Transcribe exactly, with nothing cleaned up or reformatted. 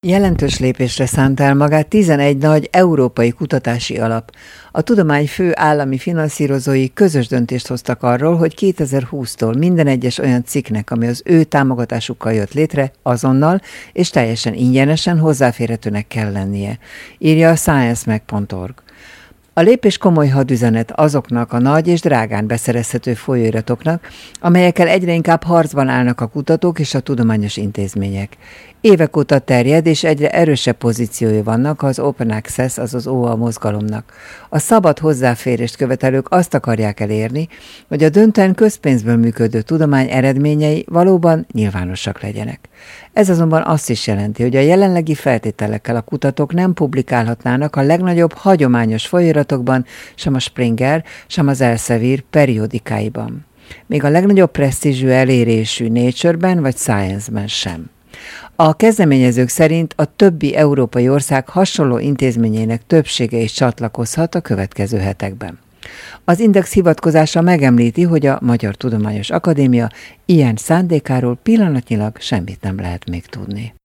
Jelentős lépésre szánt el magát tizenegy nagy európai kutatási alap. A tudomány fő állami finanszírozói közös döntést hoztak arról, hogy kétezer-húsztól minden egyes olyan cikknek, ami az ő támogatásukkal jött létre, azonnal és teljesen ingyenesen hozzáférhetőnek kell lennie, írja a science mag pont org. A lépés komoly hadüzenet azoknak a nagy és drágán beszerezhető folyóiratoknak, amelyekkel egyre inkább harcban állnak a kutatók és a tudományos intézmények. Évek óta terjed és egyre erősebb pozíciói vannak az Open Access, azaz o á mozgalomnak. A szabad hozzáférést követelők azt akarják elérni, hogy a döntően közpénzből működő tudomány eredményei valóban nyilvánosak legyenek. Ez azonban azt is jelenti, hogy a jelenlegi feltételekkel a kutatók nem publikálhatnának a legnagyobb hagyományos folyóiratokban, sem a Springer, sem az Elsevier periódikáiban. Még a legnagyobb presztízsű elérésű Nature-ben vagy Science-ben sem. A kezdeményezők szerint a többi európai ország hasonló intézményének többsége is csatlakozhat a következő hetekben. Az Index hivatkozása megemlíti, hogy a Magyar Tudományos Akadémia ilyen szándékáról pillanatnyilag semmit nem lehet még tudni.